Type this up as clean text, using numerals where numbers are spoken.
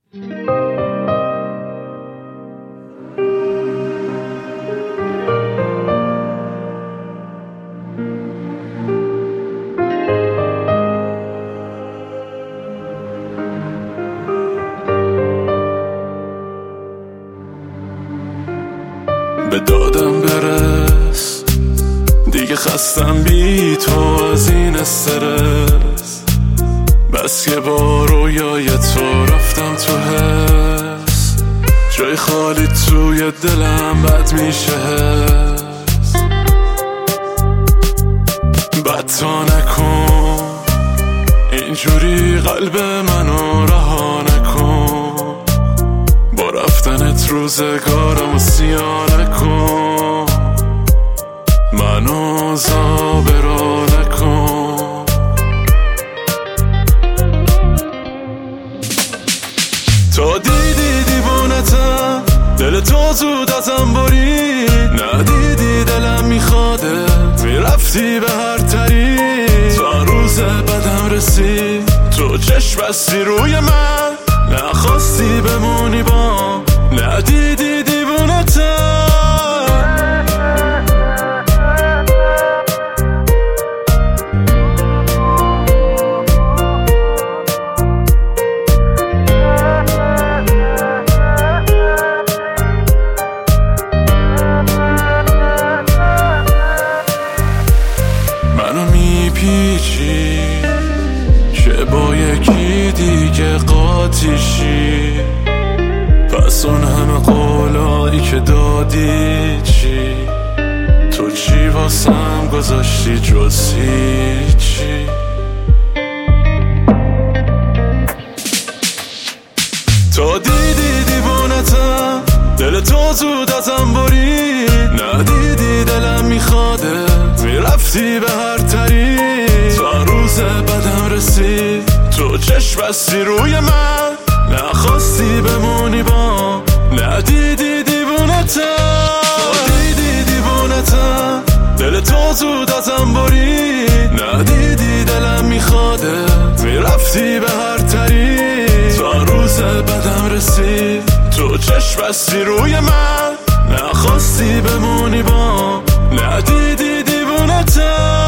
به دادم برس، دیگه خستم بی تو از این استرس. بس که با رویای تو رفتم تو حس، جای خالی توی دلم بد میشه حس. بد تا نکن اینجوری قلب منو رها نکن، با رفتنت روزگارمو سیاه نکن، منو زابرا نکن. تا دیدی دیوونتم، دل تو زود ازم برید. ندیدی دلم میخواده، میرفتی به هر طریق. تا روز بدم رسید، تو چشم بستی روی من، نخواستی بمونی با، ندیدی دیوونتم. منو میپیچی که با یکی دیگه قاطیشی، پس اون همه قولایی که دادی چی؟ تو چی واسم گذاشتی جز هیچی؟ تا دیدی دیوونتم، دل تو زود ازم برید. ندیدی دلم میخواده، میرفتی به هر طریق. تا روز بدم رسید، تو چشم بستی روی من، نخواستی بمونی با، ندیدی دیوونتم. دیدی دیوونتم، دل تو زود ازم برید. ندیدی دلم میخواده، میرفتی به هر طریق. تا روز بدم رسید، تو چشم بستی روی من، نخواستی بمونی با، ندیدی دیوونتم.